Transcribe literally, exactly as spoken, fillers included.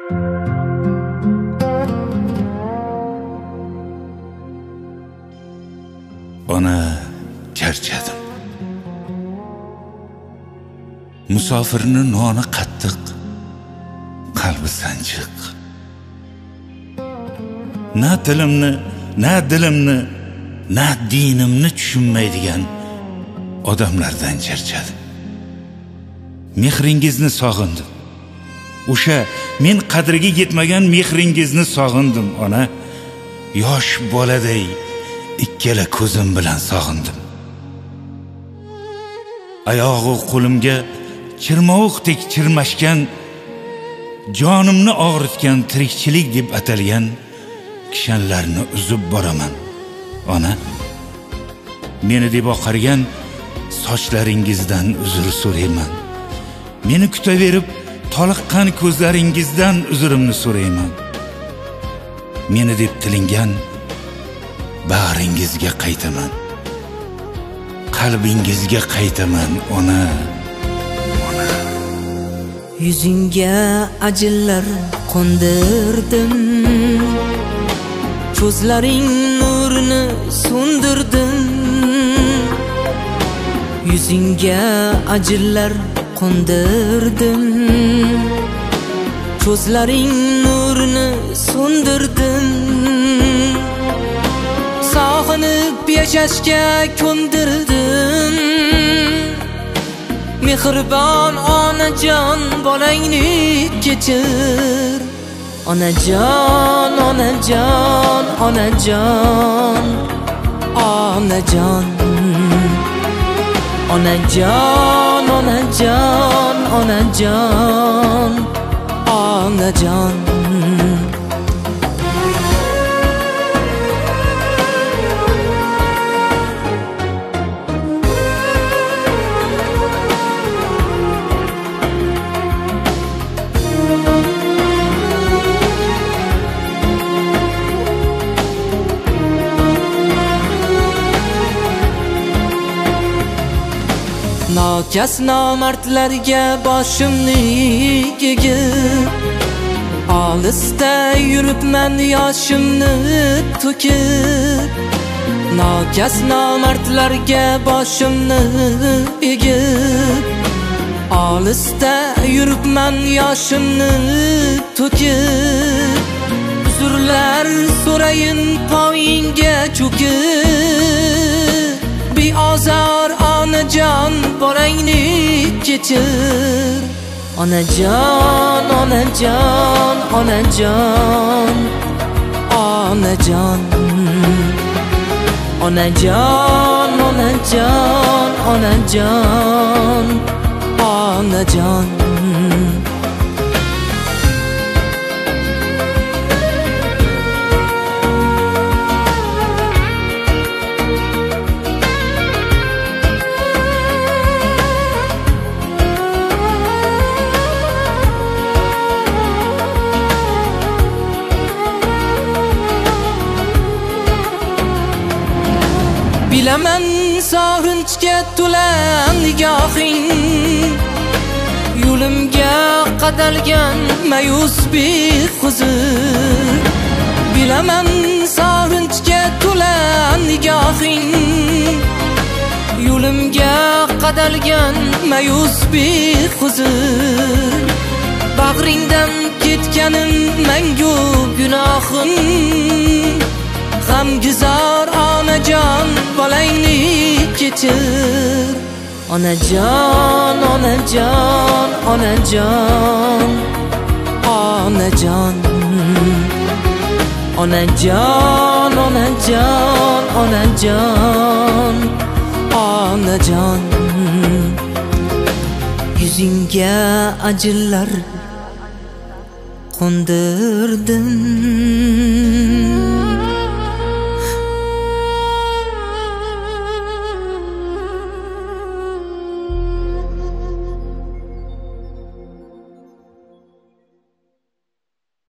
Ona charchadim. Musofirni noni qattiq, qalbi sanchiq. Na tilimni, na dilimni, na dinimni tushunmaydigan odamlardan charchadim. Mehringizni sog'indim. O'sha men qadriga yetmagan mehringizni sog'indim, ona. Yosh boladay ikkala ko'zim bilan sog'indim. Oyog'i qo'limga chirmovuqdek chirmashgan, jonimni og'ritgan tirikchilik deb atalgan kishanlarni uzib boraman, ona. Meni deb oqargan sochlaringizdan uzr so'rayman. Meni kutaverib toliqqan ko'zlaringizdan uzrimni so'rayman. Meni deb tilingan bag'ringizga qaytaman. Qalbingizga qaytaman, ona. Ona. Yuzingga ajillar qo'ndirdim. Ko'zlaring nurini so'ndirdim. Yuzingga ajillar qo'ndirdim. Ko'zlaring nurini so'ndirdim. Sog'inib yashashga ko'ndirdim. Mehribon onajon, bolangni kechir. Onajon, onajon, onajon, onajon, onajon, onajon, onajon, onajon. Nokas nomardlarga boshimni egib, olisda yuribman yoshimni to'kib. Nokas nomardlarga boshimni egib, olisda yuribman yoshimni to'kib. Uzrlar so'rayin poyingga cho'kib. Beozor onajon, bolangni kechir. Onajon, onajon, onajon, onajon, onajon, onajon, onajon, onajon. Bilaman sog'inchga to'la nigohing, yo'limga qadalgan mayus behuzur. Bilaman sog'inchga to'la nigohing, yo'limga qadalgan mayus behuzur. Bag'ringdan ketganim mangu gunohim. G'amgizor onajon, bolangni kechir. Onajon, onajon, onajon, onajon, onajon, onajon, onajon, onajon. Yuzingga ajillar qo'ndirdim.